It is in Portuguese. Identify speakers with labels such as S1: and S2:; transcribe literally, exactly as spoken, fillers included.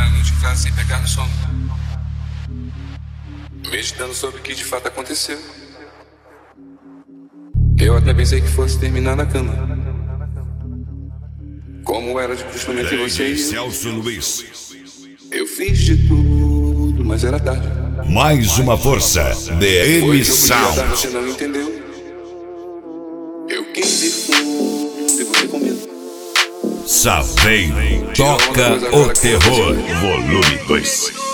S1: a noite em casa sem pegar no sono, meditando sobre o que de fato aconteceu. Eu até pensei que fosse terminar na cama, como era de costume entre vocês.
S2: Celso Luiz.
S1: Eu fiz de tudo, mas era tarde.
S2: Mais uma força. D M Sound.
S1: Você não entendeu? Eu quis ir fundo e você com medo.
S2: Saveiro toca o terror. Volume dois.